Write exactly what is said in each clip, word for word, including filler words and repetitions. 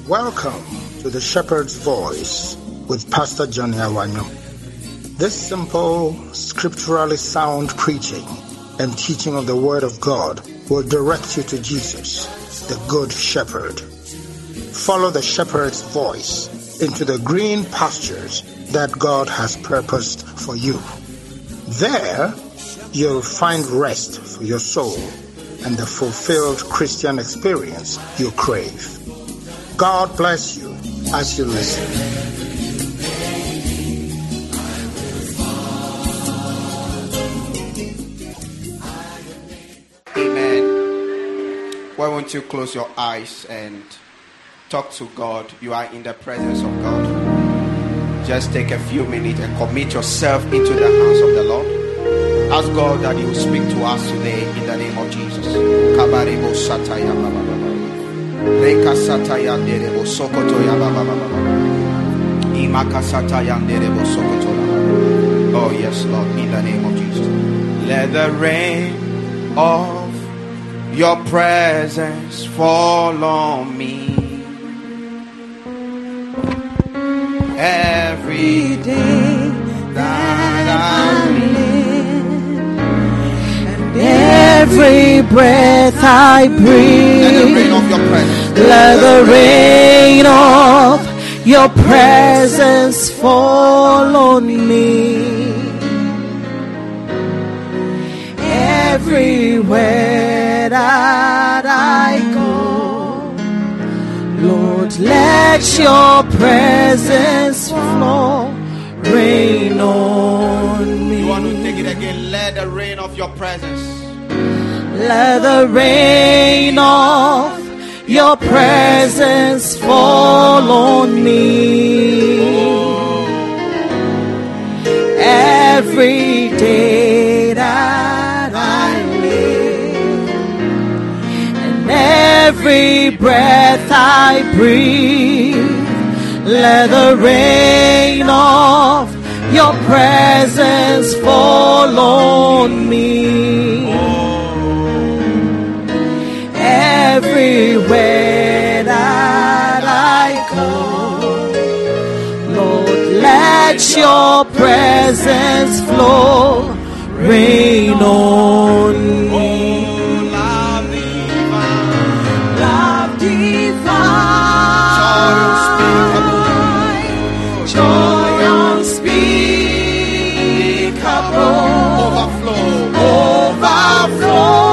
Welcome to the Shepherd's Voice with Pastor Johnny Awanyo. This simple, scripturally sound preaching and teaching of the Word of God will direct you to Jesus, the Good Shepherd. Follow the Shepherd's voice into the green pastures that God has purposed for you. There, you'll find rest for your soul and the fulfilled Christian experience you crave. God bless you as you listen. Amen. Why won't you close your eyes and talk to God? You are in the presence of God. Just take a few minutes and commit yourself into the hands of the Lord. Ask God that He will speak to us today in the name of Jesus. Kabarebo sataya baba baba. Reka sataya derebo sokoto ya baba baba. Imaka sataya derebo sokoto ya baba. Oh yes, Lord, in the name of Jesus. Let the rain of your presence fall on me every day that I live. Every breath I breathe, let the rain of your presence fall on me. Everywhere that I go, Lord, let your presence flow, rain on me. You want to take it again? Let the rain of your presence. Let the rain of your presence fall on me. Every day that I live, and every breath I breathe, let the rain of your presence fall on me. Everywhere that I go, Lord, let your presence flow, rain on me. Oh, love divine, love divine, joy unspeakable, overflow, overflow.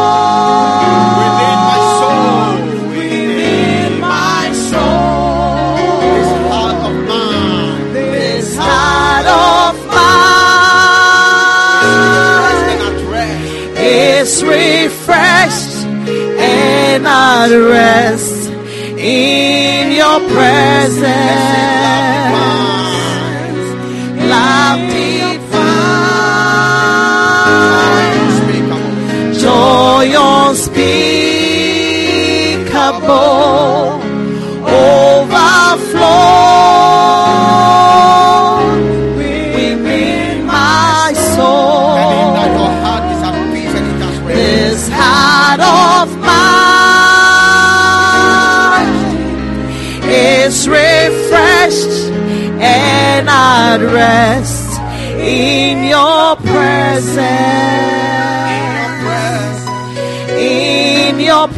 Refreshed and at rest in your presence. Love divine, joy unspeakable, overflow within my soul. This heart of mine is refreshed and at rest in your presence. In your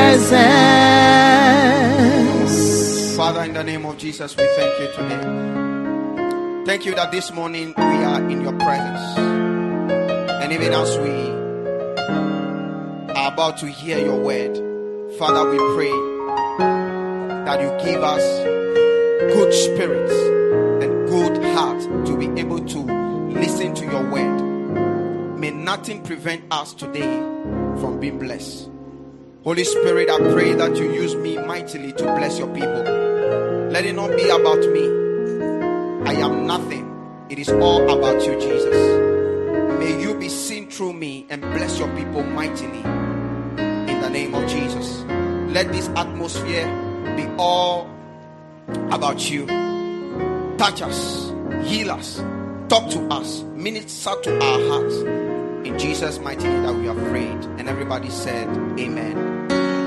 presence. Father, in the name of Jesus, we thank you today. Thank you that this morning we are in your presence. And even as we are about to hear your word, Father, we pray that you give us good spirits and good heart to be able to listen to your word. May nothing prevent us today from being blessed. Holy Spirit, I pray that you use me mightily to bless your people. Let it not be about me. I am nothing. It is all about you, Jesus. May you be seen through me and bless your people mightily. In the name of Jesus. Let this atmosphere be all about you. Touch us, heal us, talk to us, minister to our hearts. In Jesus' mighty name that we have prayed. And everybody said, Amen.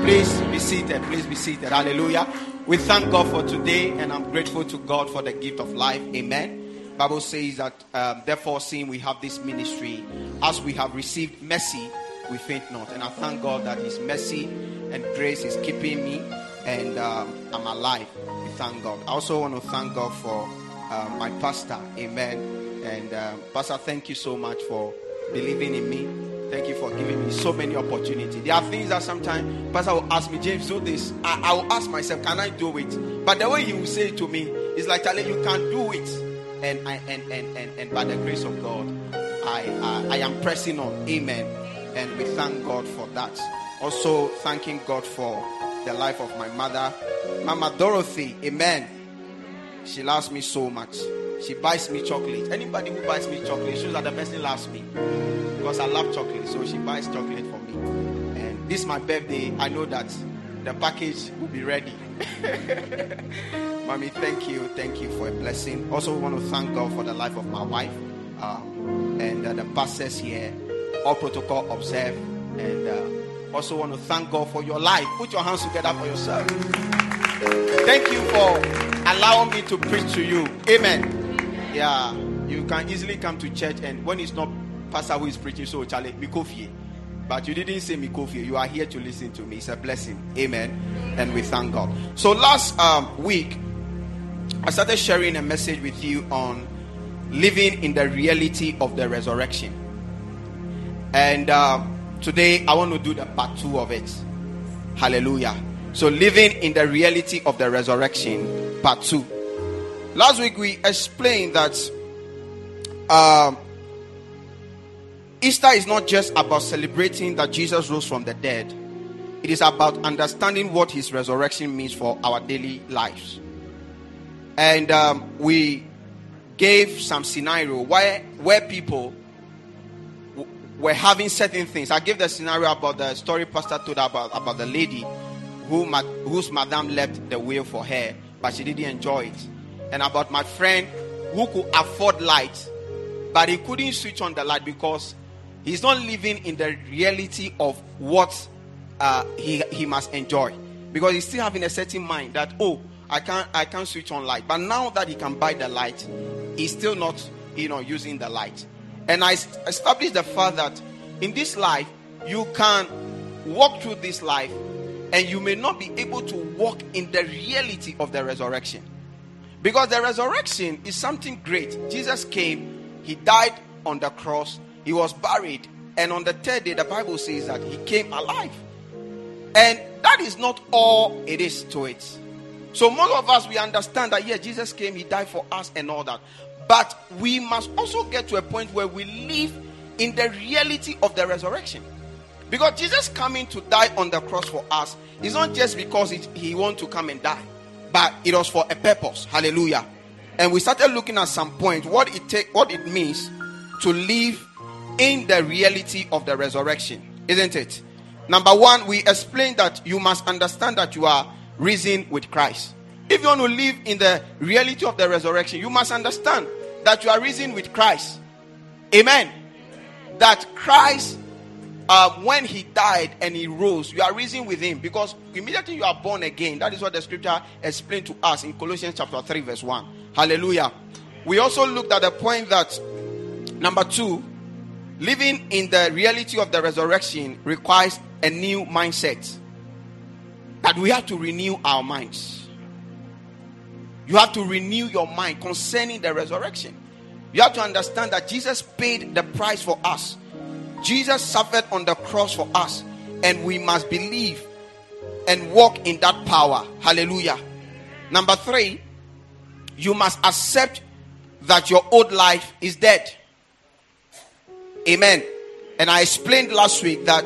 Please be seated. Please be seated. Hallelujah. We thank God for today, and I'm grateful to God for the gift of life. Amen. Bible says that um, therefore, seeing we have this ministry, as we have received mercy, we faint not. And I thank God that His mercy and grace is keeping me, and um, I'm alive. We thank God. I also want to thank God for uh, my pastor. Amen. And um, Pastor, thank you so much for believing in me. Thank you for giving me so many opportunities. There are things that sometimes Pastor will ask me, James, do this. I, I will ask myself, can I do it? But the way he will say it to me is like, Charlie, you can do it. And I and and and, and by the grace of God, I, I I am pressing on. Amen. And we thank God for that. Also thanking God for the life of my mother, Mama Dorothy. Amen. She loves me so much. She buys me chocolate. Anybody who buys me chocolate shows that the person loves me, because I love chocolate. So she buys chocolate for me. And this is my birthday. I know that the package will be ready. Mommy, thank you. Thank you for a blessing. Also want to thank God for the life of my wife. Um, and uh, the pastors here. All protocol observed. And uh, also want to thank God for your life. Put your hands together for yourself. Thank you for allowing me to preach to you. Amen. Yeah, you can easily come to church, and when it's not pastor who is preaching, so Charlie, Mikofie. But you didn't say Mikofie. You are here to listen to me. It's a blessing. Amen. And we thank God. So last um, week, I started sharing a message with you on living in the reality of the resurrection. And uh, today, I want to do the part two of it. Hallelujah. So living in the reality of the resurrection, part two. Last week we explained that uh, Easter is not just about celebrating that Jesus rose from the dead. It is about understanding what His resurrection means for our daily lives. And um, we gave some scenario where where people w- were having certain things. I gave the scenario about the story Pastor told about about the lady who ma- whose madam left the will for her, but she didn't enjoy it. And about my friend who could afford light, but he couldn't switch on the light because he's not living in the reality of what uh, he he must enjoy, because he's still having a certain mind that, oh, I can't I can't switch on light. But now that he can buy the light, he's still not, you know, using the light. And I established the fact that in this life you can walk through this life, and you may not be able to walk in the reality of the resurrection. Because the resurrection is something great. Jesus came, He died on the cross, He was buried, and on the third day, the Bible says that He came alive. And that is not all it is to it. So most of us, we understand that, yeah, Jesus came, He died for us and all that. But we must also get to a point where we live in the reality of the resurrection. Because Jesus coming to die on the cross for us is not just because it, He wants to come and die, but it was for a purpose. Hallelujah. And we started looking at some point what it take, what it means to live in the reality of the resurrection, isn't it? Number one, we explained that you must understand that you are risen with Christ. If you want to live in the reality of the resurrection, you must understand that you are risen with Christ. Amen. That Christ, Uh, when He died and He rose, you are risen with Him, because immediately you are born again. That is what the scripture explained to us in Colossians chapter three verse one. Hallelujah. We also looked at the point that number two, living in the reality of the resurrection requires a new mindset. That we have to renew our minds. You have to renew your mind concerning the resurrection. You have to understand that Jesus paid the price for us. Jesus suffered on the cross for us, and we must believe and walk in that power. Hallelujah. Number three, you must accept that your old life is dead. Amen. And I explained last week that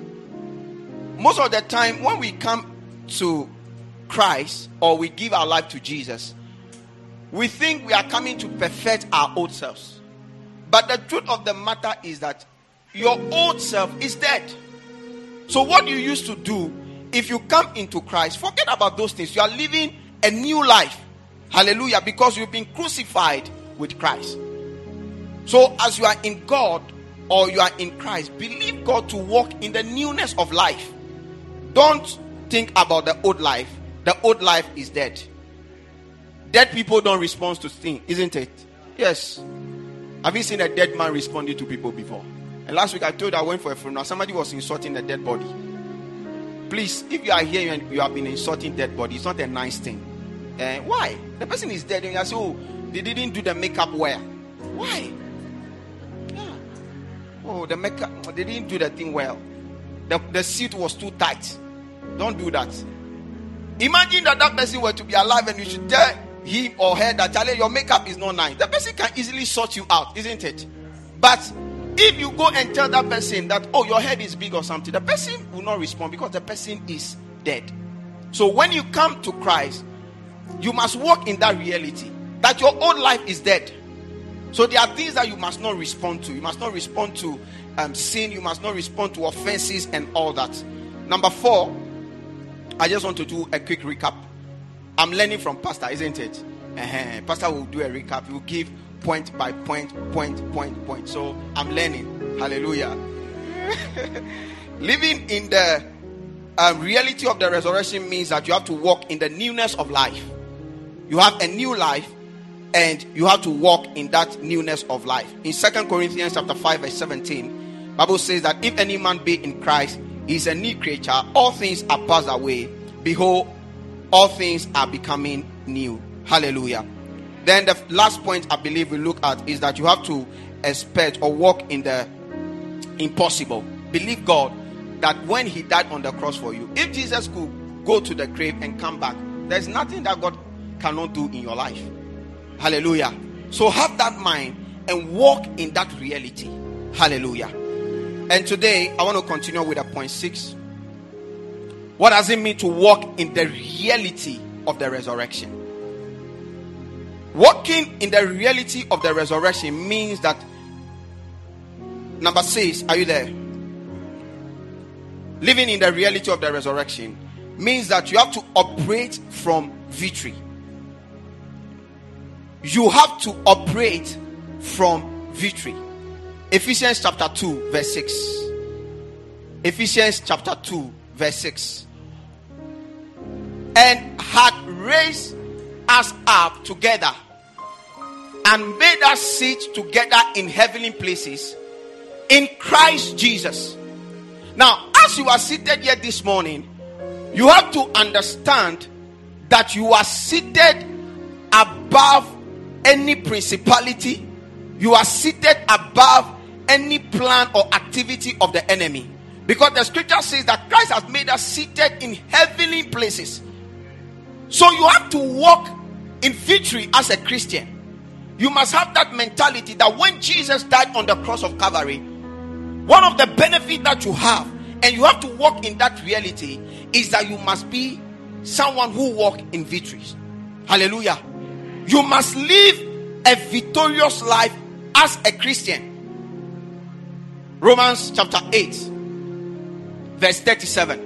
most of the time when we come to Christ or we give our life to Jesus, we think we are coming to perfect our old selves. But the truth of the matter is that your old self is dead. So what you used to do, if you come into Christ, forget about those things. You are living a new life. Hallelujah. Because you've been crucified with Christ. So as you are in God or you are in Christ, believe God to walk in the newness of life. Don't think about the old life, the old life is dead. Dead people don't respond to things, isn't it? Yes. Have you seen a dead man responding to people before? And last week I told you I went for a funeral. Somebody was insulting a dead body. Please, if you are here and you have been insulting dead body, it's not a nice thing. Uh, why? The person is dead and you say, oh, they didn't do the makeup well. Why? Yeah. Oh, the makeup, they didn't do the thing well. The, the suit was too tight. Don't do that. Imagine that that person were to be alive and you should tell him or her that, Charlie, your makeup is not nice. The person can easily sort you out, isn't it? But if you go and tell that person that, oh, your head is big or something, the person will not respond because the person is dead. So when you come to Christ, you must walk in that reality that your old life is dead. So there are things that you must not respond to. You must not respond to um, sin. You must not respond to offenses and all that. Number four, I just want to do a quick recap. I'm learning from Pastor, isn't it? Uh-huh. Pastor will do a recap. He will give point by point, point, point, point. So I'm learning. Hallelujah. Living in the uh, reality of the resurrection means that you have to walk in the newness of life. You have a new life and you have to walk in that newness of life. In Second Corinthians chapter five verse seventeen, Bible says that if any man be in Christ, he is a new creature. All things are passed away. Behold, all things are becoming new. Hallelujah. Then the last point I believe we look at is that you have to expect or walk in the impossible. Believe God that when he died on the cross for you, if Jesus could go to the grave and come back, there's nothing that God cannot do in your life. Hallelujah. So have that mind and walk in that reality. Hallelujah. And today I want to continue with a point six. What does it mean to walk in the reality of the resurrection? Walking in the reality of the resurrection means that, number six, are you there? Living in the reality of the resurrection means that you have to operate from victory. You have to operate from victory. Ephesians chapter two verse six. Ephesians chapter two verse six. And had raised us up together and made us sit together in heavenly places in Christ Jesus. Now, as you are seated here this morning, you have to understand that you are seated above any principality. You are seated above any plan or activity of the enemy, because the scripture says that Christ has made us seated in heavenly places. So you have to walk in victory as a Christian. You must have that mentality that when Jesus died on the cross of Calvary, one of the benefits that you have, and you have to walk in that reality, is that you must be someone who walks in victories. Hallelujah. You must live a victorious life as a Christian. Romans chapter eight verse thirty-seven.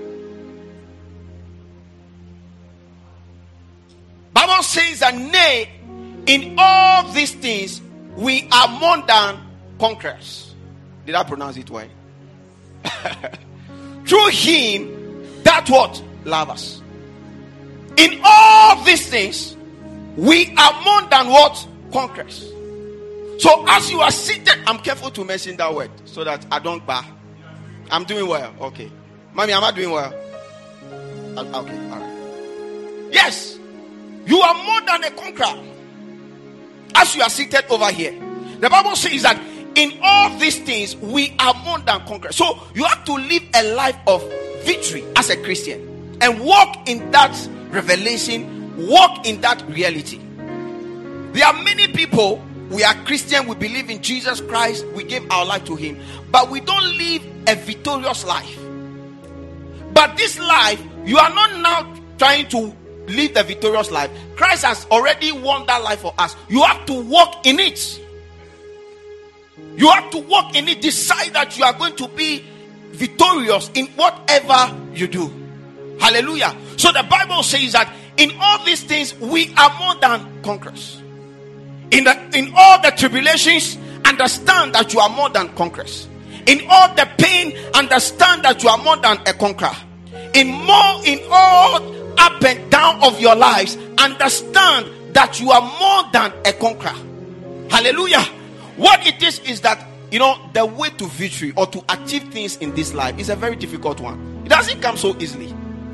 Bible says that, nay, in all these things we are more than conquerors. Did I pronounce it well? Through him that what? Love us. In all these things we are more than what? Conquerors. So as you are seated, I'm careful to mention that word so that I don't bar. I'm doing well. Okay. Mommy, am I doing well? Okay, all right. Yes. You are more than a conqueror. As you are seated over here, the Bible says that in all these things we are more than conquerors. So you have to live a life of victory as a Christian and walk in that revelation, walk in that reality. There are many people, we are Christian, we believe in Jesus Christ, we give our life to him, but we don't live a victorious life. But this life, you are not now trying to live the victorious life. Christ has already won that life for us. You have to walk in it. You have to walk in it. Decide that you are going to be victorious in whatever you do. Hallelujah. So the Bible says that in all these things we are more than conquerors. In the in all the tribulations, understand that you are more than conquerors. In all the pain, understand that you are more than a conqueror. In more, in all up and down of your lives, understand that you are more than a conqueror. Hallelujah. What it is is that, you know, the way to victory or to achieve things in this life is a very difficult one. It doesn't come so easily.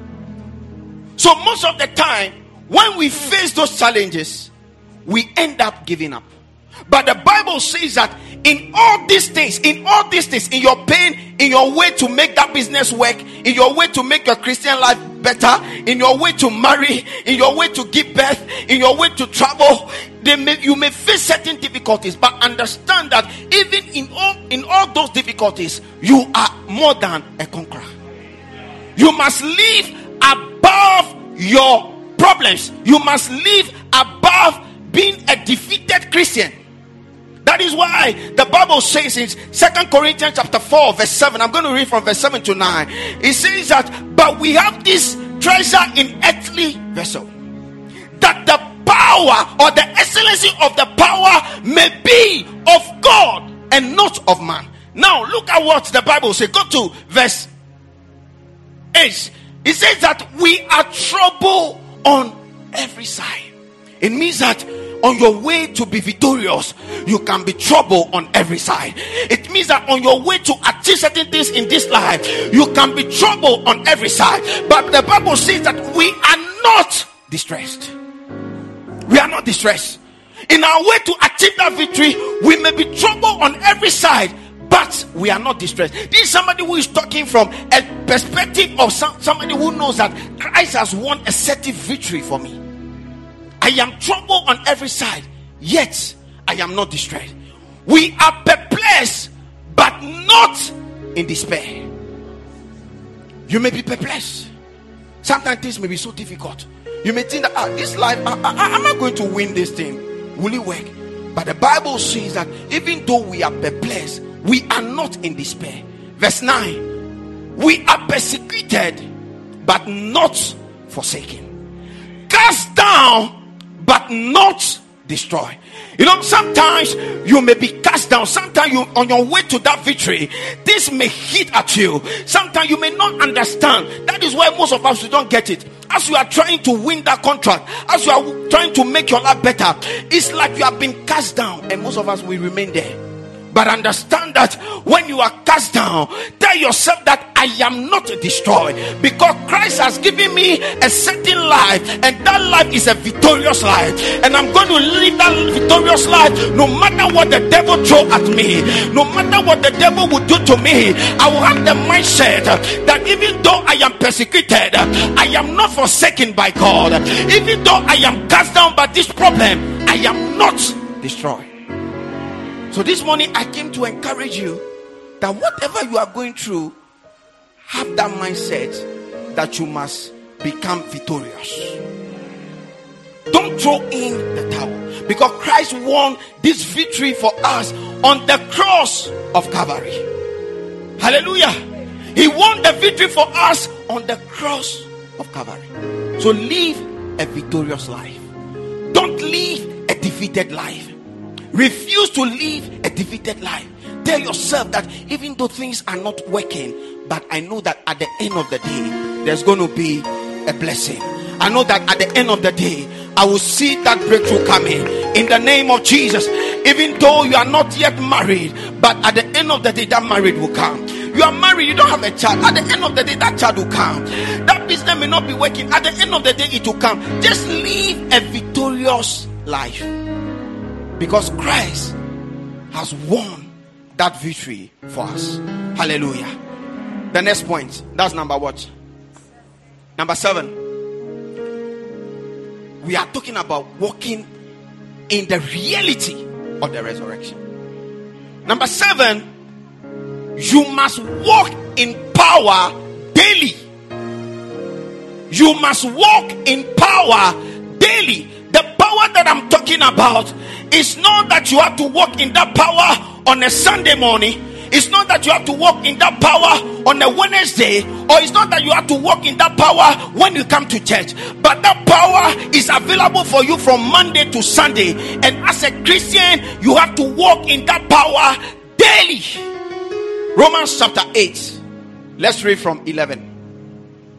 So most of the time, when we face those challenges, we end up giving up. But the Bible says that in all these things, in all these things, in your pain, in your way to make that business work, in your way to make your Christian life better, in your way to marry, in your way to give birth, in your way to travel, they may, you may face certain difficulties, but understand that even in all in all those difficulties, you are more than a conqueror. You must live above your problems. You must live above being a defeated Christian. That is why the Bible says in Second Corinthians chapter four verse seven, I'm going to read from verse seven to nine. It says that, but we have this treasure in earthly vessel, that the power or the excellency of the power may be of God and not of man. Now look at what the Bible says. Go to verse eight. It says that we are troubled on every side. It means that on your way to be victorious, you can be troubled on every side. It means that on your way to achieve certain things in this life, you can be troubled on every side. But the Bible says that we are not distressed. We are not distressed. In our way to achieve that victory, we may be troubled on every side, but we are not distressed. This is somebody who is talking from a perspective of some, somebody who knows that Christ has won a certain victory for me. I am troubled on every side, yet I am not distressed. We are perplexed, but not in despair. You may be perplexed. Sometimes things may be so difficult. You may think that ah, this life, ah, ah, am I going to win this thing? Will it work? But the Bible says that even though we are perplexed, we are not in despair. Verse nine, we are persecuted, but not forsaken. Cast down, but not destroyed. You know, sometimes you may be cast down. Sometimes you, on your way to that victory, this may hit at you. Sometimes you may not understand. That is why most of us we don't get it. As you are trying to win that contract, as you are trying to make your life better, it's like you have been cast down, and most of us will remain there. But understand that when you are cast down, tell yourself that I am not destroyed, because Christ has given me a certain life, and that life is a victorious life, and I'm going to live that victorious life no matter what the devil throw at me, no matter what the devil will do to me. I will have the mindset that even though I am persecuted, I am not forsaken by God. Even though I am cast down by this problem, I am not destroyed. So this morning I came to encourage you that whatever you are going through, have that mindset that you must become victorious. Don't throw in the towel, because Christ won this victory for us on the cross of Calvary. Hallelujah. He won the victory for us on the cross of Calvary. So live a victorious life. Don't live a defeated life. Refuse to live a defeated life. Tell yourself that even though things are not working, but I know that at the end of the day, there's going to be a blessing. I know that at the end of the day, I will see that breakthrough coming in the name of Jesus. Even though you are not yet married, but at the end of the day, that marriage will come. You are married, you don't have a child. At the end of the day, that child will come. That business may not be working. At the end of the day, it will come. Just live a victorious life, because Christ has won that victory for us. Hallelujah. The next point, that's number what? Number seven. We are talking about walking in the reality of the resurrection. Number seven, you must walk in power daily. You must walk in power daily. The power that I'm talking about is not that you have to walk in that power on a Sunday morning. It's not that you have to walk in that power on a Wednesday, or it's not that you have to walk in that power when you come to church. But that power is available for you from Monday to Sunday. And as a Christian, you have to walk in that power daily. Romans chapter eight. Let's read from eleven.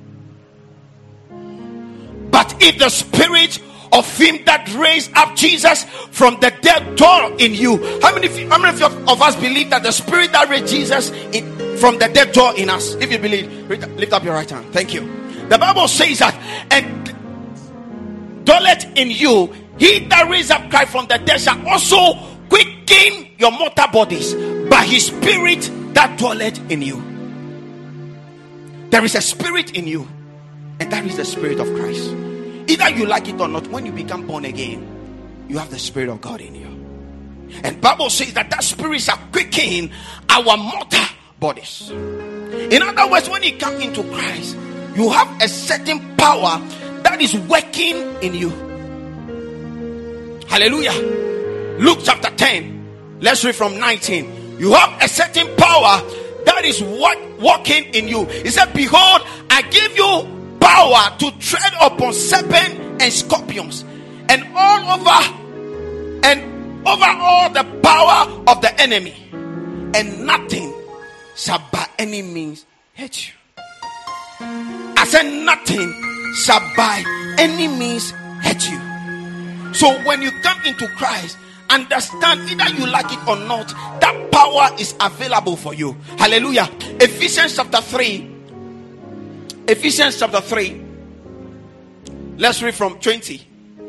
if the spirit of him that raised up Jesus from the dead dwell in you? How many of you, how many of, of us believe that the spirit that raised Jesus in, from the dead dwell in us? If you believe, lift up your right hand. Thank you. The Bible says that, and dwelleth in you, he that raised up Christ from the dead shall also quicken your mortal bodies by his spirit that dwelleth in you. There is a spirit in you, and that is the spirit of Christ. Either you like it or not, when you become born again, you have the spirit of God in you. And Bible says that that spirit shall quicken our mortal bodies. In other words, when you come into Christ, you have a certain power that is working in you. Hallelujah. Luke chapter ten, let's read from nineteen. You have a certain power that is what working in you. He said, behold, I give you power to tread upon serpents and scorpions, and all over and over all the power of the enemy, and nothing shall by any means hurt you. I said nothing shall by any means hurt you. So when you come into Christ, understand, either you like it or not, that power is available for you. Hallelujah. Ephesians chapter three. Ephesians chapter three. Let's read from twenty.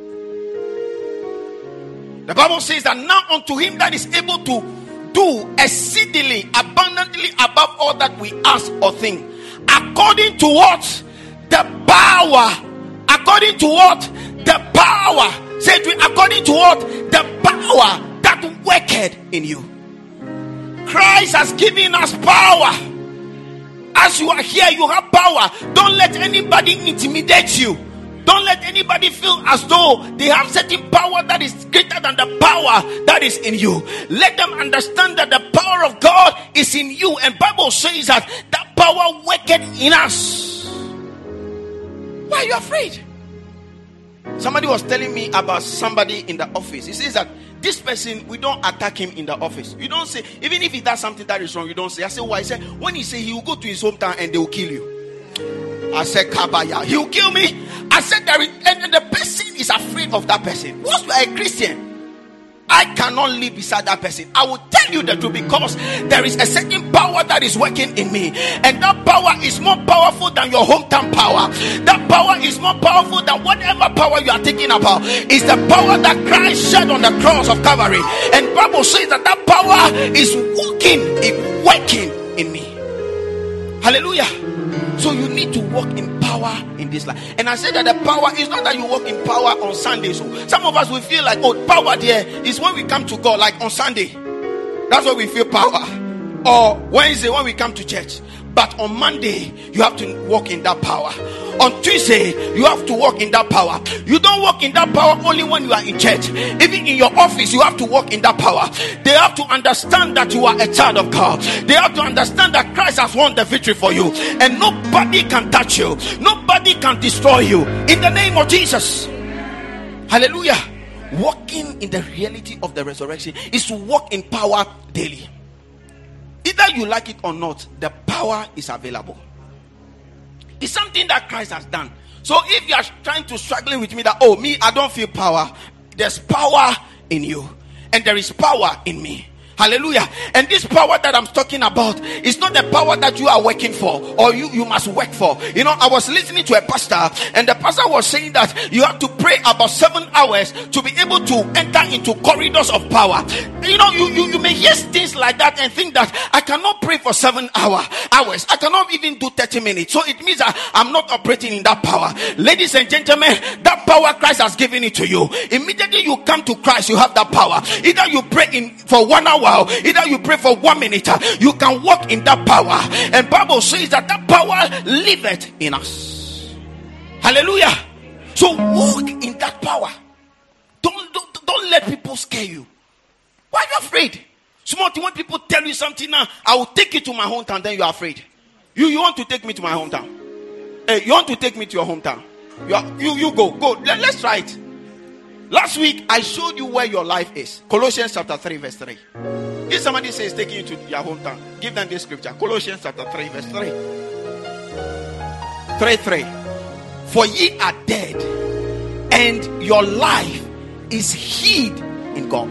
The Bible says that now unto him that is able to do exceedingly abundantly above all that we ask or think, according to what? The power. According to what? The power. Say to it, according to what? The power that worketh in you. Christ has given us power. As you are here, you have power. Don't let anybody intimidate you. Don't let anybody feel as though they have certain power that is greater than the power that is in you. Let them understand that the power of God is in you. And Bible says that that power worketh in us. Why are you afraid? Somebody was telling me about somebody in the office. He says that this person, we don't attack him in the office. You don't say, even if he does something that is wrong, you don't say. I said, why? He said, when he say he will go to his hometown and they will kill you. I said, Kabaya, he will kill me. I said, there is, and the person is afraid of that person. Once you are a Christian, I cannot live beside that person. I will tell you the truth, because there is a certain power that is working in me, and that power is more powerful than your hometown power. That power is more powerful than whatever power you are thinking about. It's the power that Christ shed on the cross of Calvary. And the Bible says that that power is working, it's working in me. Hallelujah. So you need to walk in power in this life. And I said that the power is not that you walk in power on Sunday. So some of us will feel like, oh, power there is when we come to God, like on Sunday. That's why we feel power. Or Wednesday when we come to church. But on Monday, you have to walk in that power. On Tuesday, you have to walk in that power. You don't walk in that power only when you are in church. Even in your office, you have to walk in that power. They have to understand that you are a child of God. They have to understand that Christ has won the victory for you. And nobody can touch you. Nobody can destroy you. In the name of Jesus. Hallelujah. Walking in the reality of the resurrection is to walk in power daily. Either you like it or not, the power is available. It's something that Christ has done. So if you are trying to struggle with me that, oh, me, I don't feel power. There's power in you. And there is power in me. Hallelujah. And this power that I'm talking about is not the power that you are working for or you, you must work for. You know, I was listening to a pastor, and the pastor was saying that you have to pray about seven hours to be able to enter into corridors of power. You know, you, you, you may hear things like that and think that I cannot pray for seven hour, hours. I cannot even do thirty minutes. So it means that I'm not operating in that power. Ladies and gentlemen, that power Christ has given it to you. Immediately you come to Christ, you have that power. Either you pray in for one hour, either you pray for one minute, you can walk in that power. And Bible says that that power liveth in us. Hallelujah. So walk in that power. Don't, don't, don't let people scare you. Why are you afraid? Small thing, when people tell you something now, I will take you to my hometown, then you are afraid. You, you want to take me to my hometown? Hey, you want to take me to your hometown? You, are, you, you go, go. Let, let's try it. Last week, I showed you where your life is. Colossians chapter three, verse three. If somebody says taking you to your hometown, give them this scripture. Colossians chapter three, verse three. three, three. For ye are dead, and your life is hid in God.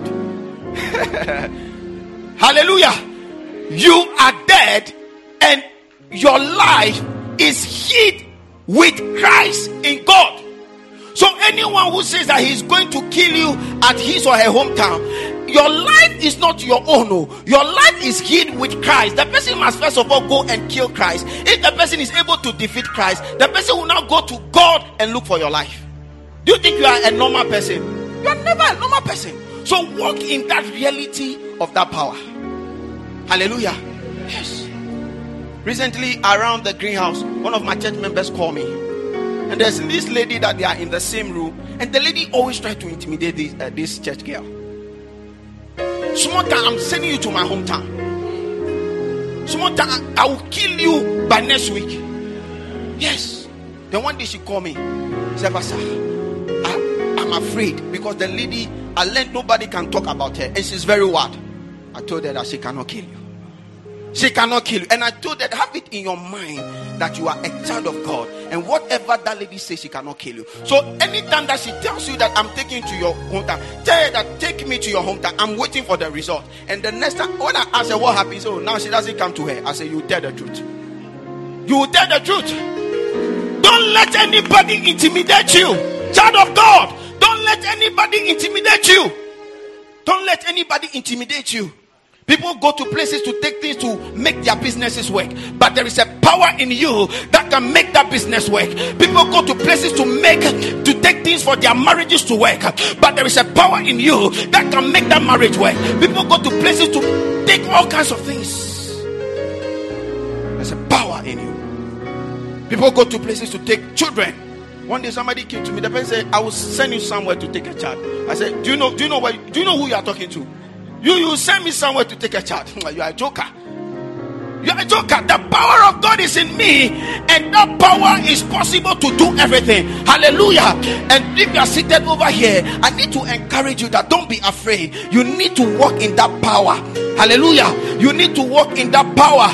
Hallelujah. You are dead and your life is hid with Christ in God. So anyone who says that he's going to kill you at his or her hometown, your life is not your own. No. Your life is hid with Christ. The person must first of all go and kill Christ. If the person is able to defeat Christ, the person will now go to God and look for your life. Do you think you are a normal person? You are never a normal person. So walk in that reality of that power. Hallelujah. Yes. Recently around the greenhouse, one of my church members called me. And there's this lady that they are in the same room. And the lady always tries to intimidate this, uh, this church girl. Small time, I'm sending you to my hometown. Small time, I will kill you by next week. Yes. Then one day she called me. She said, Pastor, I, I'm afraid because the lady, I learned nobody can talk about her. And she's very wild. I told her that she cannot kill you. She cannot kill you. And I told her, have it in your mind that you are a child of God. And whatever that lady says, she cannot kill you. So anytime that she tells you that I'm taking you to your hometown, tell her that take me to your hometown. I'm waiting for the result. And the next time, when I ask her what happens, oh, now she doesn't come to her. I say, you tell the truth. You will tell the truth. Don't let anybody intimidate you. Child of God, don't let anybody intimidate you. Don't let anybody intimidate you. People go to places to take things to make their businesses work, but there is a power in you that can make that business work. People go to places to make to take things for their marriages to work, but there is a power in you that can make that marriage work. People go to places to take all kinds of things. There's a power in you. People go to places to take children. One day somebody came to me. The person said, "I will send you somewhere to take a child." I said, "Do you know? Do you know what? Do you know who you are talking to? You you send me somewhere to take a child. You are a joker. You are a joker. The power of God is in me, and that power is possible to do everything. Hallelujah." And if you are seated over here, I need to encourage you that don't be afraid. You need to walk in that power. Hallelujah. You need to walk in that power.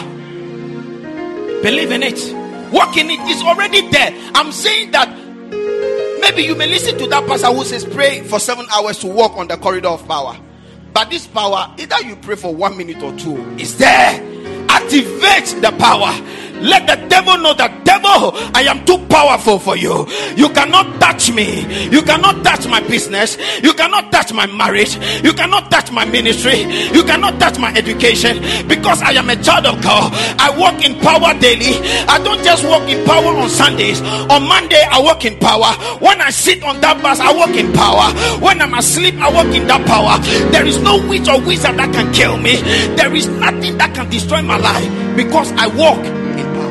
Believe in it. Walk in it. It's already there. I'm saying that maybe you may listen to that pastor who says pray for seven hours to walk on the corridor of power. But this power, either you pray for one minute or two, is there. Activate the power. Let the devil know that, devil, I am too powerful for you. You cannot touch me. You cannot touch my business. You cannot touch my marriage. You cannot touch my ministry. You cannot touch my education. Because I am a child of God. I walk in power daily. I don't just walk in power on Sundays. On Monday, I walk in power. When I sit on that bus, I walk in power. When I'm asleep, I walk in that power. There is no witch or wizard that can kill me. There is nothing that can destroy my life. Because I walk in power.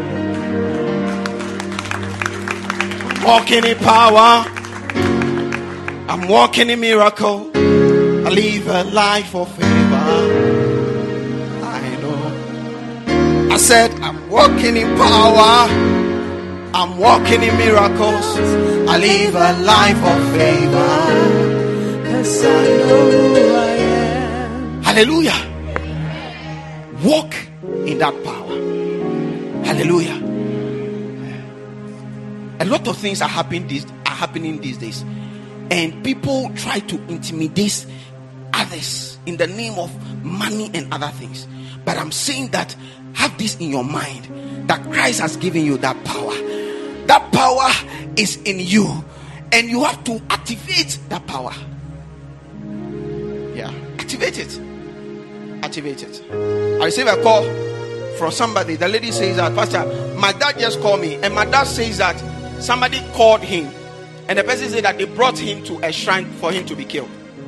Walking in power. I'm walking in miracle. I live a life of favor. I know. I said I'm walking in power. I'm walking in miracles. I live a life of favor. Cause I know who I am. Hallelujah. Walk in that power. Hallelujah. A lot of things are happening these are happening these days, and people try to intimidate others in the name of money and other things. But I'm saying that have this in your mind that Christ has given you that power. That power is in you, and you have to activate that power. Yeah, activate it. Activate it. I received a call from somebody. The lady says that, Pastor, my dad just called me, and my dad says that somebody called him, and the person said that they brought him to a shrine for him to be killed.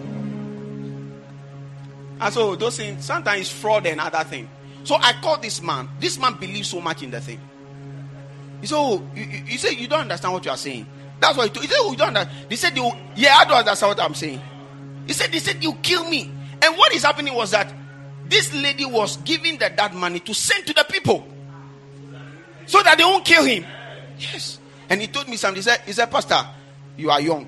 And so those things sometimes fraud and other things. So I called this man. This man believes so much in the thing. He said, "Oh, you, you, you say you don't understand what you are saying." That's what he told. He said, "Oh, you don't understand." He said, "Yeah, I don't understand what I'm saying." He said, "They said you kill me." And what is happening was that this lady was giving the dad money to send to the people so that they won't kill him. Yes. And he told me something. He said, he said, "Pastor, you are young."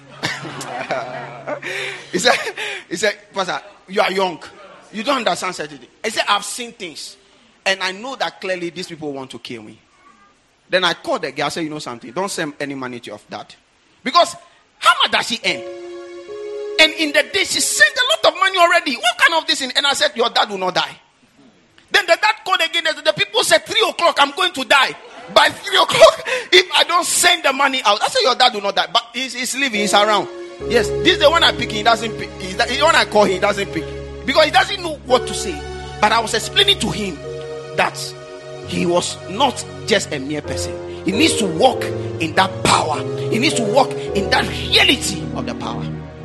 he said, he said, "Pastor, you are young. You don't understand certain things." He said, "I've seen things. And I know that clearly these people want to kill me." Then I called the guy. I said, "You know something? Don't send any money to your dad. Because how much does she earn? And in the day, she sent a lot of money already. What kind of this? In? And I said, your dad will not die. Then the dad called again. The people said, three o'clock, I'm going to die. By three o'clock, if I don't send the money out, I said, your dad will not die. But he's, he's living, he's around. Yes, this is the one I pick, he doesn't pick. He's the, the one I call, he doesn't pick. Because he doesn't know what to say. But I was explaining to him that he was not just a mere person. He needs to walk in that power. He needs to walk in that reality of the power.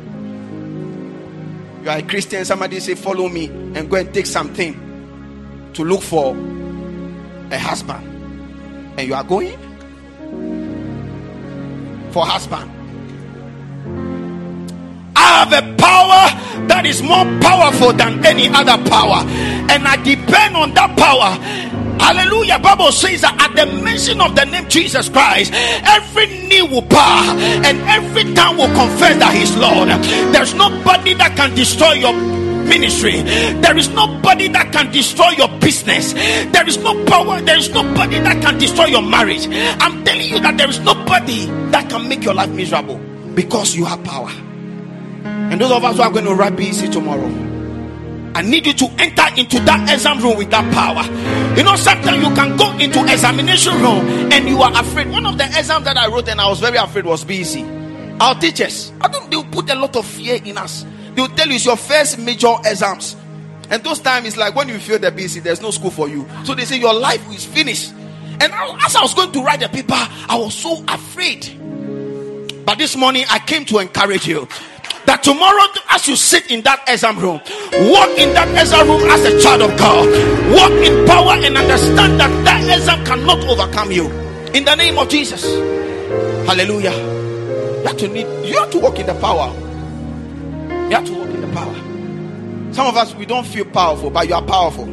You are a Christian, somebody say, follow me and go and take something to look for a husband. And you are going for husband. I have a power that is more powerful than any other power. And I depend on that power. Hallelujah. Bible says that at the mention of the name Jesus Christ, every knee will bow and every tongue will confess that he's Lord. There's nobody that can destroy your ministry. There is nobody that can destroy your business. There is no power. There is nobody that can destroy your marriage. I'm telling you that there is nobody that can make your life miserable because you have power. And those of us who are going to write B E C tomorrow, I need you to enter into that exam room with that power. You know, sometimes you can go into examination room and you are afraid. One of the exams that I wrote and I was very afraid was B E C. Our teachers, I don't. They will put a lot of fear in us. They will tell you it's your first major exams, and those times it's like when you fail the B E C, there's no school for you. So they say your life is finished. And as I was going to write the paper, I was so afraid. But this morning I came to encourage you that tomorrow, as you sit in that exam room, walk in that exam room as a child of God. Walk in power and understand that that exam cannot overcome you. In the name of Jesus. Hallelujah. You have to need, you have to walk in the power. You have to walk in the power. Some of us, we don't feel powerful, but you are powerful.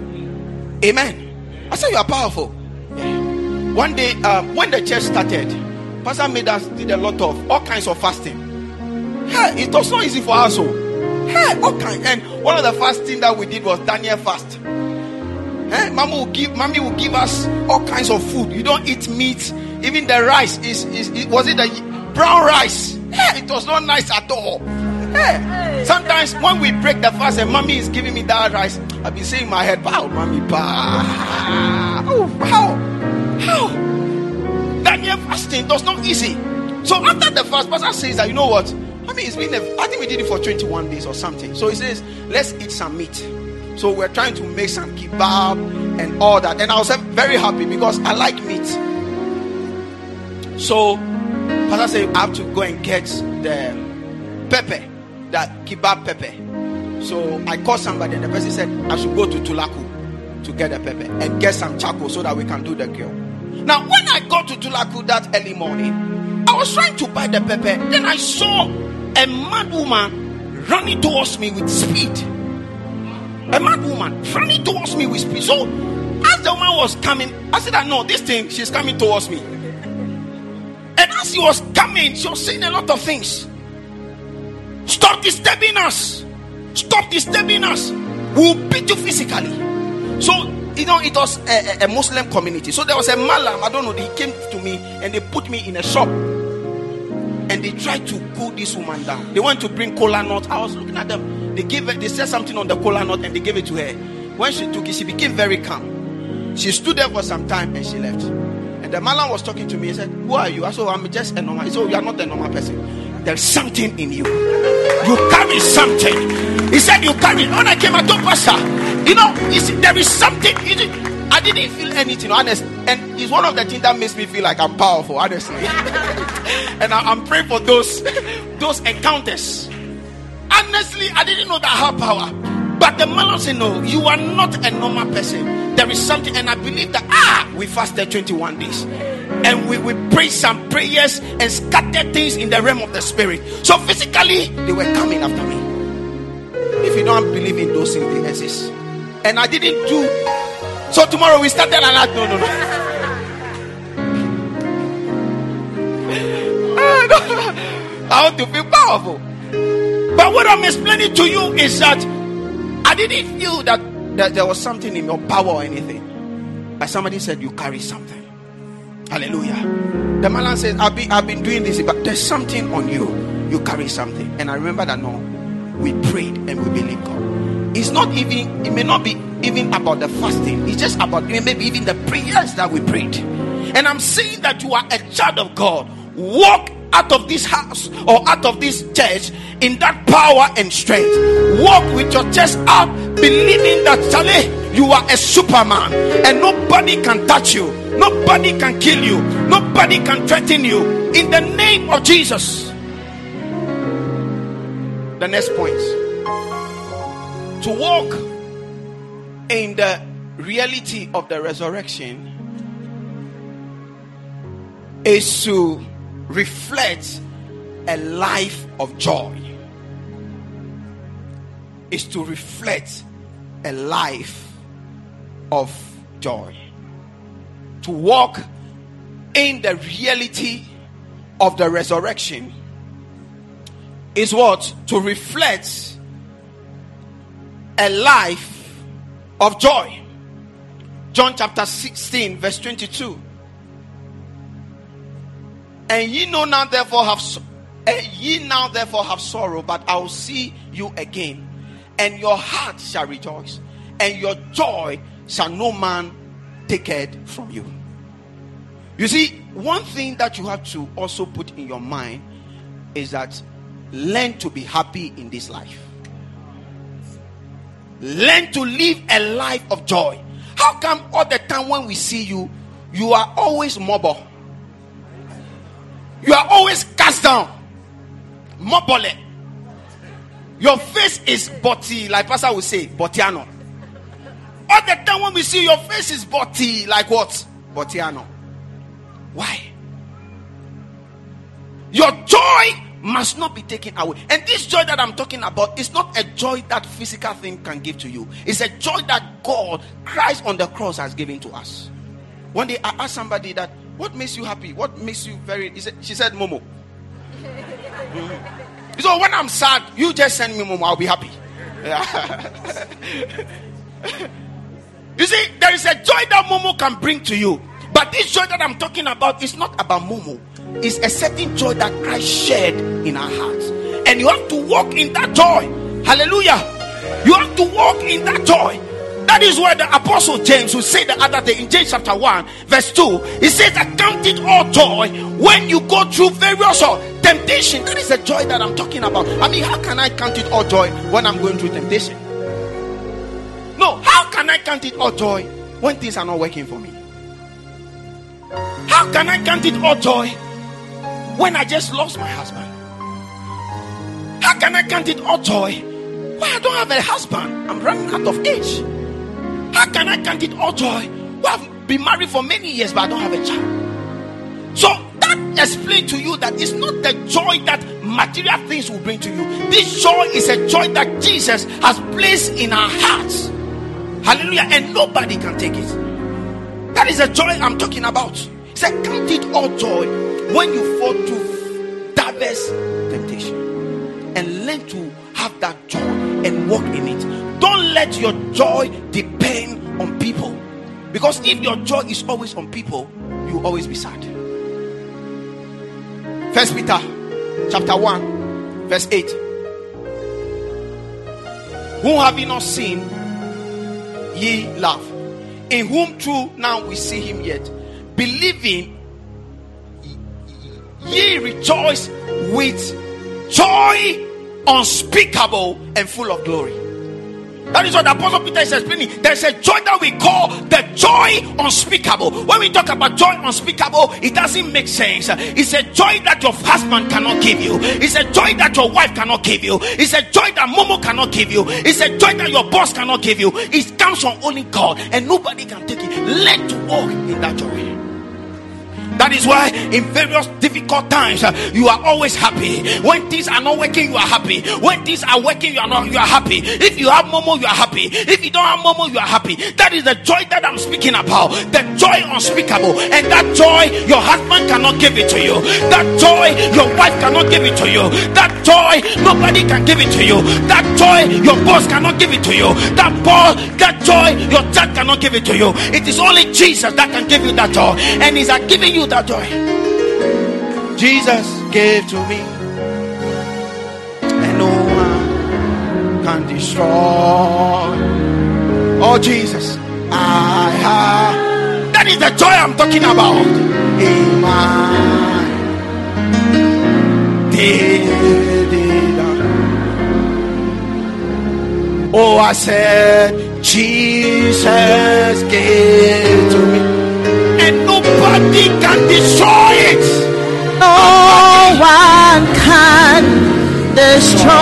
Amen. I say you are powerful. Yeah. One day, uh, when the church started, Pastor made us did a lot of all kinds of fasting. Hey, it was not easy for us. So, hey, all kind. And one of the fasting that we did was Daniel fast. Hey, Mama will give, Mommy will give us all kinds of food. You don't eat meat. Even the rice is, is it was it the brown rice? Hey, it was not nice at all. Hey, sometimes when we break the fast and Mommy is giving me that rice, I'll be saying in my head, "Wow, Mommy, bah. Oh, how, how?" Daniel fasting was not easy. So after the fast, Pastor says that, you know what? I mean, it's been a, I think we did it for twenty-one days or something. So he says, let's eat some meat. So we're trying to make some kebab and all that. And I was very happy because I like meat. So Pastor said, I have to go and get the pepper, that kebab pepper. So I called somebody and the person said, I should go to Tulaku to get the pepper and get some charcoal so that we can do the grill. Now, when I got to Tulaku that early morning, I was trying to buy the pepper. Then I saw a mad woman running towards me with speed. A mad woman running towards me with speed. So as the woman was coming, I said, I know this thing, she's coming towards me. And as she was coming, she was saying a lot of things. Stop disturbing us. Stop disturbing us. We'll beat you physically. So, you know, it was a, a Muslim community. So there was a malam, I don't know, they came to me and they put me in a shop. And they tried to cool this woman down. They went to bring kola nut. I was looking at them. They gave her, they said something on the kola nut and they gave it to her. When she took it, she became very calm. She stood there for some time and she left. And the malam was talking to me. He said, who are you? I said, I'm just a normal. He said, oh, you are not a normal person. There's something in you. You carry something. He said, you carry. When I came, I told Pastor, you know, you see, there is something. You see, I didn't feel anything, honest. And it's one of the things that makes me feel like I'm powerful, honestly. And I, I'm praying for those, those encounters. Honestly, I didn't know that I have power. But the man said, no, you are not a normal person. There is something, and I believe that, ah, we fasted twenty-one days. And we, we prayed some prayers and scattered things in the realm of the spirit. So physically, they were coming after me. If you don't believe in those things, they exist. And I didn't do. So tomorrow we started and I, no, no, no. I want to feel powerful. But what I'm explaining to you is that I didn't feel that, that there was something in your power or anything. But somebody said you carry something. Hallelujah. The man says, I've been, I've been doing this, but there's something on you. You carry something. And I remember that no, we prayed and we believed God. It's not even, it may not be even about the fasting. It's just about maybe even the prayers that we prayed. And I'm saying that you are a child of God. Walk out of this house or out of this church in that power and strength. Walk with your chest up, believing that Charlie, you are a superman and nobody can touch you, nobody can kill you, nobody can threaten you. In the name of Jesus. The next point: to walk in the reality of the resurrection is to reflect a life of joy. Is to reflect a life of joy. To walk in the reality of the resurrection is what? To reflect a life of joy. John chapter sixteen verse twenty-two. And ye know now therefore have and ye now therefore have sorrow, but I will see you again, and your heart shall rejoice, and your joy shall no man take it from you. You see, one thing that you have to also put in your mind is that learn to be happy in this life. Learn to live a life of joy. How come all the time when we see you, you are always mobile? You are always cast down. Mobile. Your face is botti, like Pastor will say, Botiano. All the time when we see your face is botti, like what? Botiano. Why? Your joy must not be taken away. And this joy that I'm talking about is not a joy that physical thing can give to you. It's a joy that God, Christ on the cross, has given to us. One day I asked somebody that, what makes you happy? What makes you very... He said, she said, Momo. Mm-hmm. So when I'm sad, you just send me Momo, I'll be happy. You see, there is a joy that Momo can bring to you. But this joy that I'm talking about is not about Momo. It's a certain joy that Christ shared in our hearts. And you have to walk in that joy. Hallelujah. You have to walk in that joy. That is why the Apostle James, who said the other day in James chapter one verse two, he says, "Count it all joy when you go through various temptation." That is the joy that I'm talking about. I mean, how can I count it all joy when I'm going through temptation? No, how can I count it all joy when things are not working for me? How can I count it all joy when I just lost my husband? How can I count it all joy when I don't have a husband? I'm running out of age. How can I count it all joy when I've been married for many years but I don't have a child? So that explains to you that it's not the joy that material things will bring to you. This joy is a joy that Jesus has placed in our hearts. Hallelujah. And nobody can take it. That is a joy I'm talking about. He said, count it all joy when you fall to diverse temptation, and learn to have that joy and walk in it. Don't let your joy depend on people, because if your joy is always on people, you will always be sad. First Peter chapter one verse eight. Whom have ye not seen, ye love, in whom true now we see him yet, believing ye rejoice with joy unspeakable and full of glory. That is what the Apostle Peter is explaining. There's a joy that we call the joy unspeakable. When we talk about joy unspeakable, it doesn't make sense. It's a joy that your husband cannot give you. It's a joy that your wife cannot give you. It's a joy that Momo cannot give you. It's a joy that your boss cannot give you. It comes from only God, and nobody can take it. Learn to walk in that joy. That is why in various difficult times uh, you are always happy. When things are not working, you are happy. When things are working, you are not. You are happy. If you have momo, you are happy. If you don't have momo, you are happy. That is the joy that I'm speaking about. The joy unspeakable, and that joy your husband cannot give it to you. That joy your wife cannot give it to you. That joy nobody can give it to you. That joy your boss cannot give it to you. That boss, that joy your child cannot give it to you. It is only Jesus that can give you that joy, and He's giving you that joy. Jesus gave to me, and no one can destroy. Oh Jesus, I have. That is the joy I'm talking about. Amen. Oh, I said Jesus gave to me, and nobody can destroy it. No one can destroy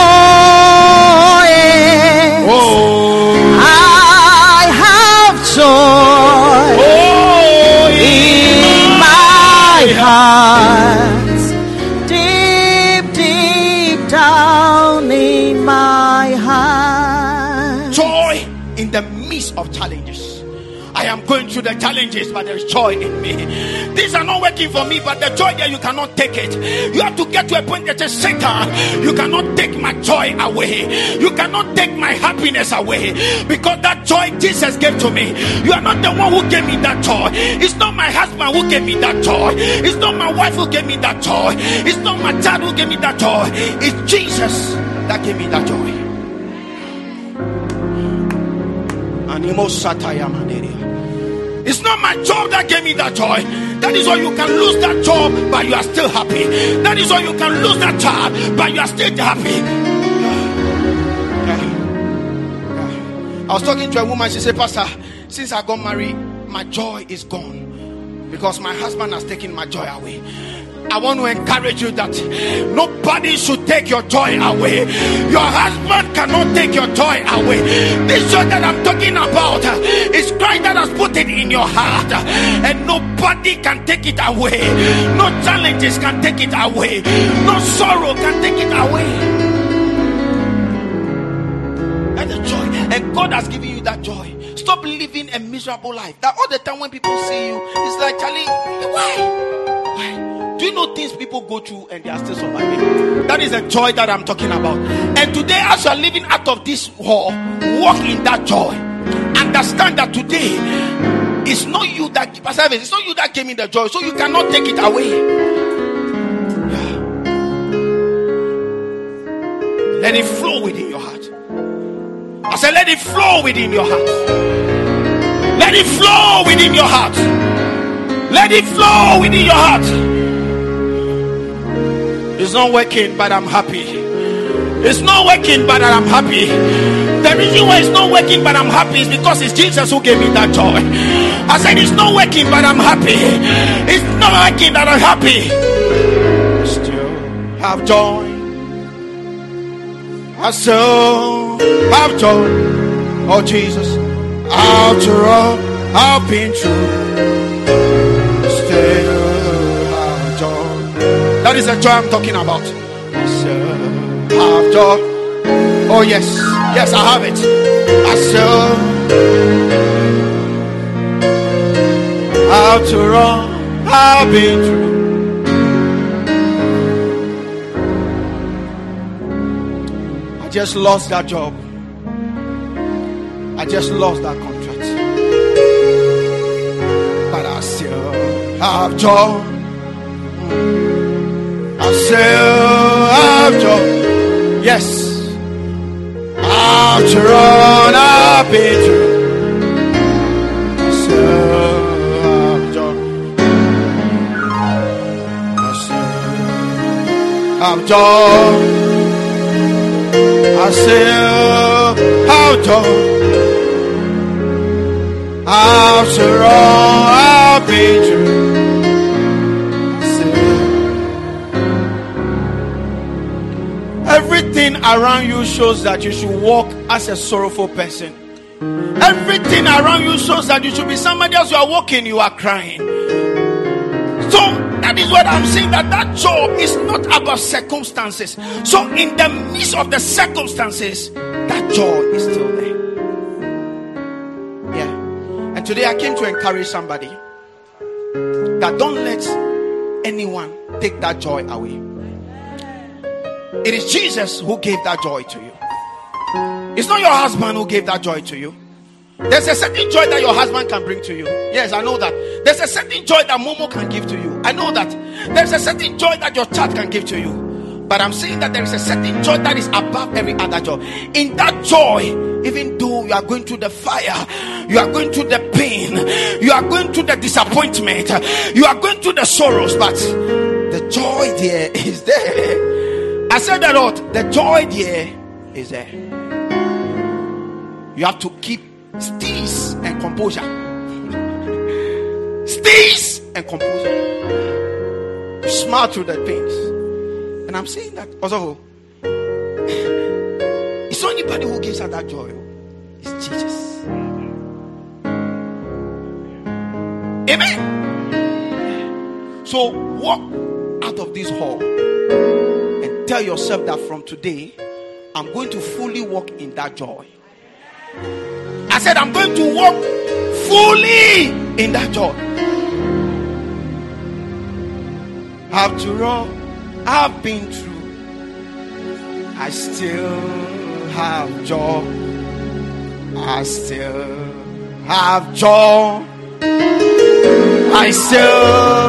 it. Oh, I have joy oh, in my heart, deep, deep down in my heart. Joy in the midst of challenges. I am going through the challenges, but there is joy in me. These are not working for me, but the joy there, you cannot take it. You have to get to a point that says, Satan, you cannot take my joy away. You cannot take my happiness away, because that joy Jesus gave to me. You are not the one who gave me that joy. It's not my husband who gave me that joy. It's not my wife who gave me that joy. It's not my child who gave me that joy. It's Jesus that gave me that joy. Animo sataya manderia. It's not my job that gave me that joy. That is why you can lose that job, but you are still happy. That is why you can lose that child, but you are still happy. I was talking to a woman. She said, Pastor, since I got married, my joy is gone, because my husband has taken my joy away. I want to encourage you that nobody should take your joy away. Your husband cannot take your joy away. This joy that I'm talking about is Christ that has put it in your heart, and nobody can take it away. No challenges can take it away. No sorrow can take it away. That's the joy, and God has given you that joy. Stop living a miserable life. That all the time when people see you, it's like, Charlie, why? Why? Do you know things people go through and they are still surviving? That is the joy that I'm talking about. And today, as you are living out of this hall, walk in that joy. Understand that today it's not you that it's not you that gave me the joy, so you cannot take it away. Yeah. Let it flow within your heart. I said, let it flow within your heart. Let it flow within your heart. Let it flow within your heart. It's not working, but I'm happy. It's not working, but I'm happy. The reason why it's not working, but I'm happy is because it's Jesus who gave me that joy. I said it's not working, but I'm happy. It's not working, that I'm happy. Still have joy. I still have joy. Oh Jesus, after all I've been through, still. That is the joy I'm talking about. I still have joy. Oh yes, yes, I have it. I still, after all I've been through, I just lost that job. I just lost that contract, but I still have joy. I still have joy. Yes. After all I've been through, I still have joy. I still have joy. I still have joy. After all I've been through. Everything around you shows that you should walk as a sorrowful person. Everything around you shows that you should be somebody else. You are walking, you are crying. So that is what I'm saying, that that joy is not about circumstances. So in the midst of the circumstances, that joy is still there. Yeah. And today I came to encourage somebody that don't let anyone take that joy away. It is Jesus who gave that joy to you. It's not your husband who gave that joy to you. There's a certain joy that your husband can bring to you. Yes, I know that. There's a certain joy that Momo can give to you. I know that. There's a certain joy that your child can give to you. But I'm saying that there is a certain joy that is above every other joy. In that joy, even though you are going through the fire, you are going through the pain, you are going through the disappointment, you are going through the sorrows, but the joy there is there. I said that, Lord, the joy there is there. You have to keep steeze and composure. Steeze and composure. You smile through the pains. And I'm saying that also, it's not anybody who gives us that joy. It's Jesus. Amen. So walk out of this hall and tell yourself that from today, I'm going to fully walk in that joy. I said I'm going to walk fully in that joy. After all I've been through, I still have joy. I still have joy. I still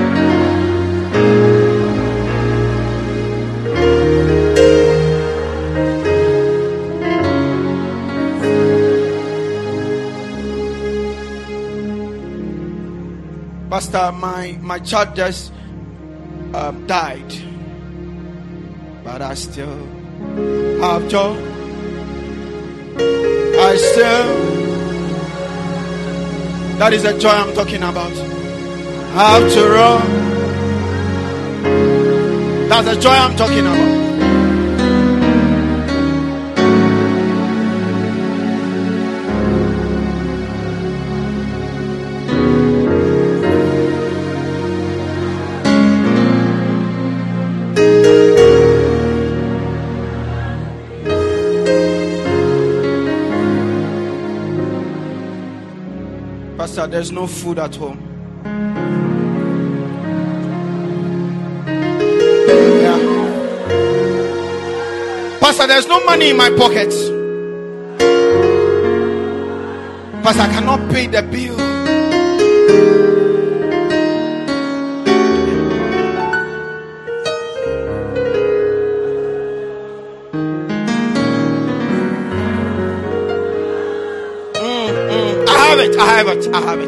Pastor, my, my child just um, died, but I still have joy. I still, that is the joy I'm talking about. After all, that's the joy I'm talking about. Pastor, there's no food at home. Yeah. Pastor, there's no money in my pocket. Pastor, I cannot pay the bill. I have it. I have it.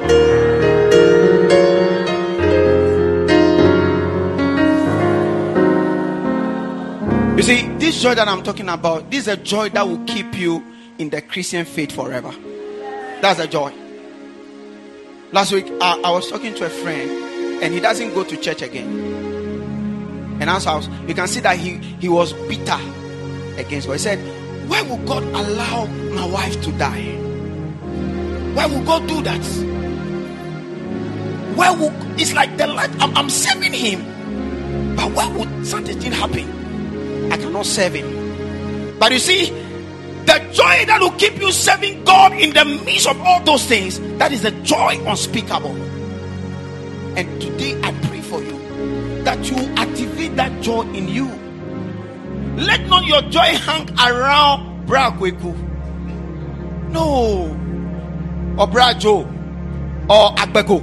You see, this joy that I'm talking about, this is a joy that will keep you in the Christian faith forever. That's a joy. Last week, I, I was talking to a friend, and he doesn't go to church again. And as I was, you can see that he, he was bitter against God. He said, why would God allow my wife to die? Why would God do that? Why would, it's like the life, I'm, I'm serving him, but why would something happen? I cannot serve him. But you see, the joy that will keep you serving God in the midst of all those things, that is the joy unspeakable. And today I pray for you that you activate that joy in you. Let not your joy hang around Bragweku. No. Or Brajo or Agbego.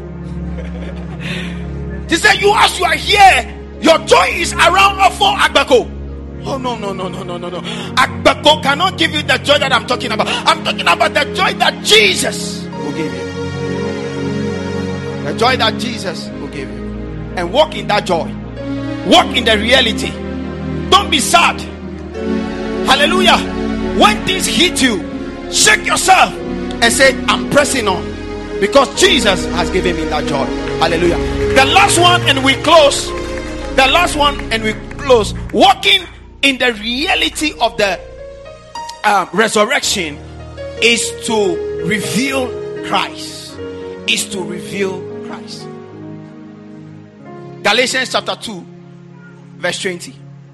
They say you, as you are here, your joy is around or for Agbego. Oh no, no, no, no, no, no, no. Agbego cannot give you the joy that I'm talking about. I'm talking about the joy that Jesus will give you. The joy that Jesus will give you. And walk in that joy. Walk in the reality. Don't be sad. Hallelujah. When things hit you, shake yourself and say, I'm pressing on, because Jesus has given me that joy. Hallelujah. The last one, and we close. The last one, and we close. Walking in the reality of the uh, resurrection is to reveal Christ. Is to reveal Christ. Galatians chapter two, verse twenty.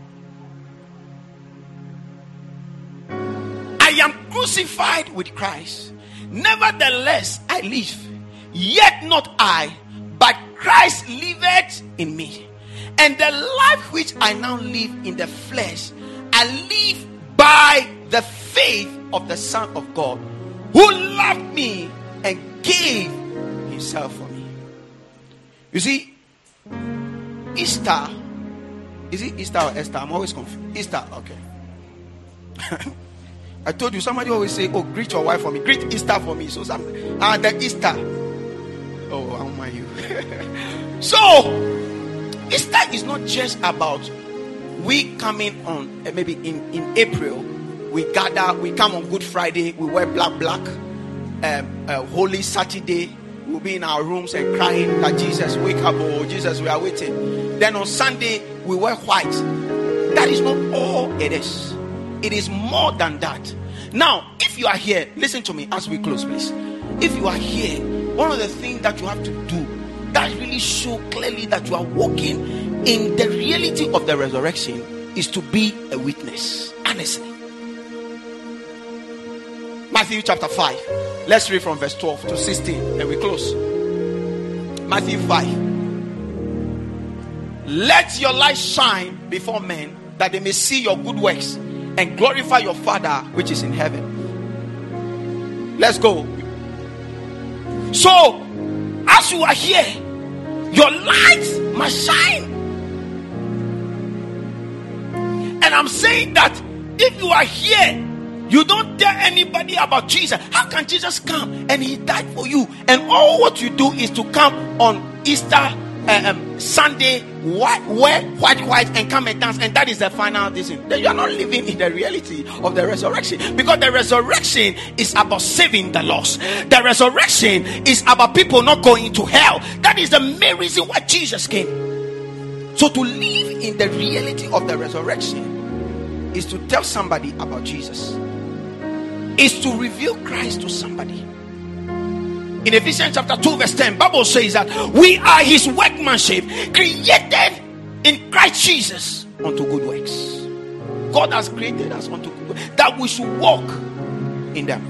I am crucified with Christ. Nevertheless, I live. Yet not I, but Christ liveth in me. And the life which I now live in the flesh, I live by the faith of the Son of God, who loved me and gave himself for me. You see, Easter, is it Easter or Esther? I'm always confused. Easter, okay. I told you, somebody always say, oh, greet your wife for me. Greet Easter for me. So, some, ah, the Easter. Oh, how am you? So, Easter is not just about we coming on, uh, maybe in, in April, we gather, we come on Good Friday, we wear black, black, um, uh, Holy Saturday, we'll be in our rooms and crying that Jesus, wake up, oh, Jesus, we are waiting. Then on Sunday, we wear white. That is not all it is. It is more than that. Now, if you are here, listen to me as we close, please. If you are here, one of the things that you have to do that really show clearly that you are walking in the reality of the resurrection is to be a witness. Honestly. Matthew chapter five. Let's read from verse twelve to sixteen and we close. Matthew five. Let your light shine before men, that they may see your good works and glorify your Father which is in heaven. Let's go. So, as you are here, your light must shine. And I'm saying that if you are here, you don't tell anybody about Jesus. How can Jesus come and he died for you? And all what you do is to come on Easter um, Sunday, white, wear white, white, and come and dance, and that is the final decision. Then you are not living in the reality of the resurrection, because the resurrection is about saving the lost. The resurrection is about people not going to hell. That is the main reason why Jesus came. So to live in the reality of the resurrection is to tell somebody about Jesus. Is to reveal Christ to somebody. In Ephesians chapter two verse ten, Bible says that we are his workmanship, created in Christ Jesus unto good works. God has created us unto good works, that we should walk in them.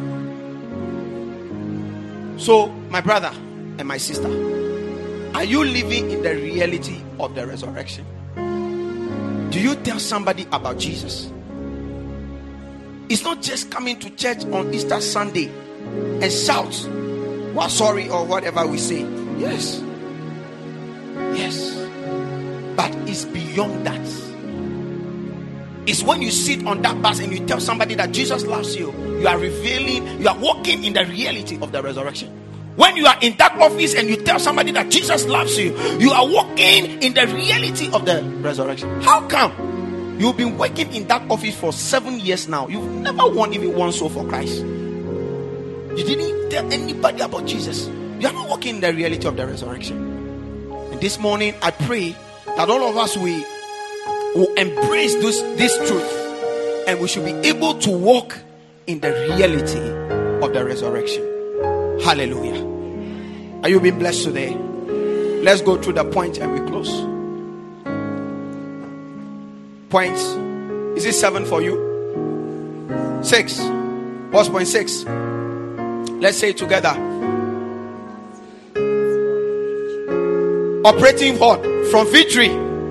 So, my brother and my sister, are you living in the reality of the resurrection? Do you tell somebody about Jesus? It's not just coming to church on Easter Sunday and shout, "Well, sorry," or whatever we say. Yes. Yes. But it's beyond that. It's when you sit on that bus and you tell somebody that Jesus loves you, you are revealing, you are walking in the reality of the resurrection. When you are in that office and you tell somebody that Jesus loves you, you are walking in the reality of the resurrection. How come? You've been working in that office for seven years now. You've never won even one soul for Christ. You didn't tell anybody about Jesus. You are not walking in the reality of the resurrection. And this morning, I pray that all of us will, will embrace this, this truth, and we should be able to walk in the reality of the resurrection. Hallelujah. Are you being blessed today? Let's go through the point and we close. Points. Is it seven for you? Six. What's point six? Let's say it together. Operating what? From victory.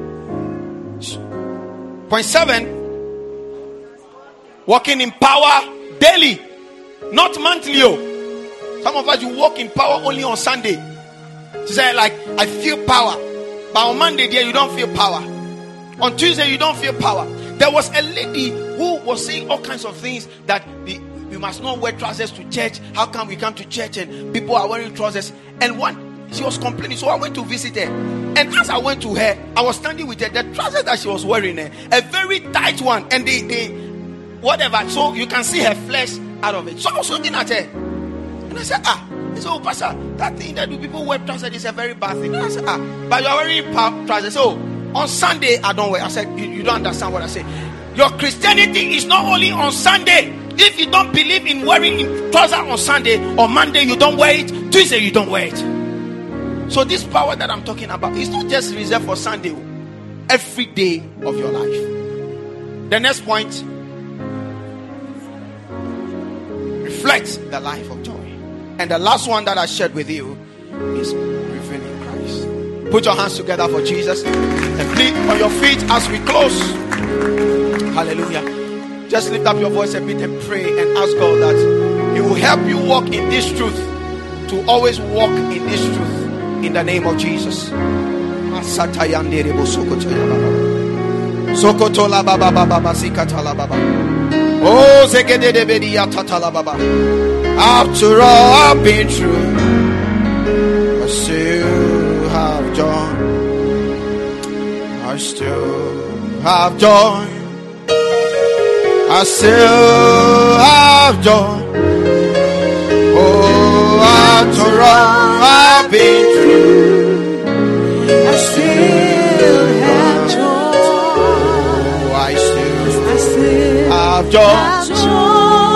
Point seven. Walking in power daily, not monthly. Oh. Some of us, you walk in power only on Sunday. She said, like, I feel power. But on Monday, dear, you don't feel power. On Tuesday, you don't feel power. There was a lady who was saying all kinds of things that the, we must not wear trousers to church. How come we come to church and people are wearing trousers? And one, she was complaining. So I went to visit her. And as I went to her, I was standing with her. The trousers that she was wearing, a very tight one. And they, they, whatever. So you can see her flesh out of it. So I was looking at her. And I said, ah. He said, oh, Pastor, that thing that do people wear trousers is a very bad thing. And I said, ah. But you are wearing trousers. So on Sunday, I don't wear. I said, you, you don't understand what I say. Your Christianity is not only on Sunday. If you don't believe in wearing trousers on Sunday, or Monday you don't wear it, Tuesday you don't wear it. So this power that I'm talking about is not just reserved for Sunday. Every day of your life. The next point, reflect the life of joy. And the last one that I shared with you is revealing Christ. Put your hands together for Jesus and please on your feet as we close. Hallelujah. Just lift up your voice a bit and pray and ask God that He will help you walk in this truth, to always walk in this truth in the name of Jesus. Sokotola baba baba sikatala baba. Oh, zekede de bedia tatala baba. After all I've been through, I still have joy. I still have joy. I still have joy. Oh, after all I've been through, I still have joy. oh, I still I still have joy. have joy.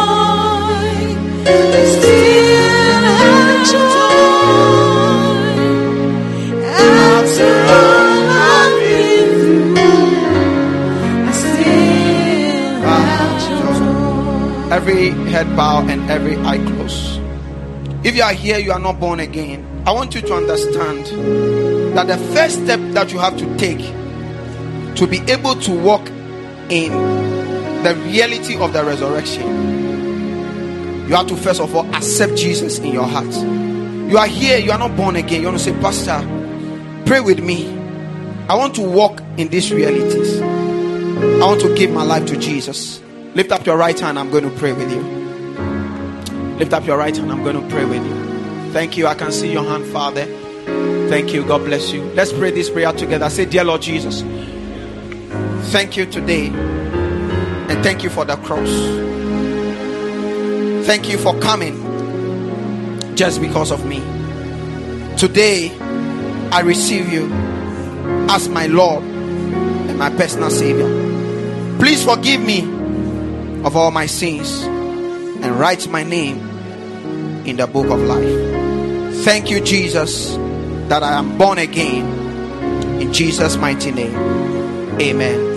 I still have joy. After all I've been through, I still have joy. Every head bow and every eye close. If you are here, you are not born again, I want you to understand that the first step that you have to take to be able to walk in the reality of the resurrection, you have to first of all accept Jesus in your heart. You are here, you are not born again. You want to say, Pastor, pray with me. I want to walk in these realities. I want to give my life to Jesus. Lift up your right hand, I'm going to pray with you. Lift up your right hand, I'm going to pray with you. Thank you, I can see your hand, Father. Thank you, God bless you. Let's pray this prayer together. Say, dear Lord Jesus, thank you today, and thank you for the cross. Thank you for coming just because of me. Today, I receive you as my Lord and my personal Savior. Please forgive me of all my sins and write my name in the book of life. Thank you, Jesus, that I am born again. In Jesus' mighty name, amen.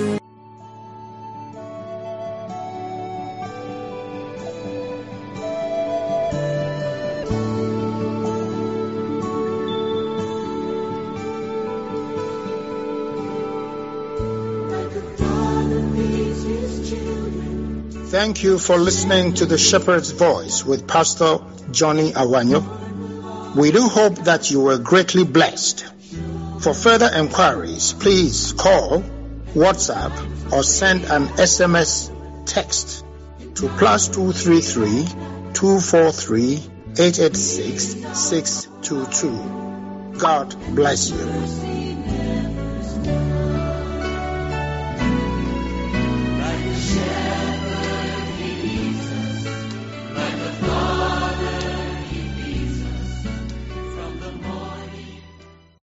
Thank you for listening to the Shepherd's Voice with Pastor Johnny Awanyo. We do hope that you were greatly blessed. For further inquiries, please call, WhatsApp, or send an S M S text to plus two three three, two four three, eight eight six, six two two. God bless you.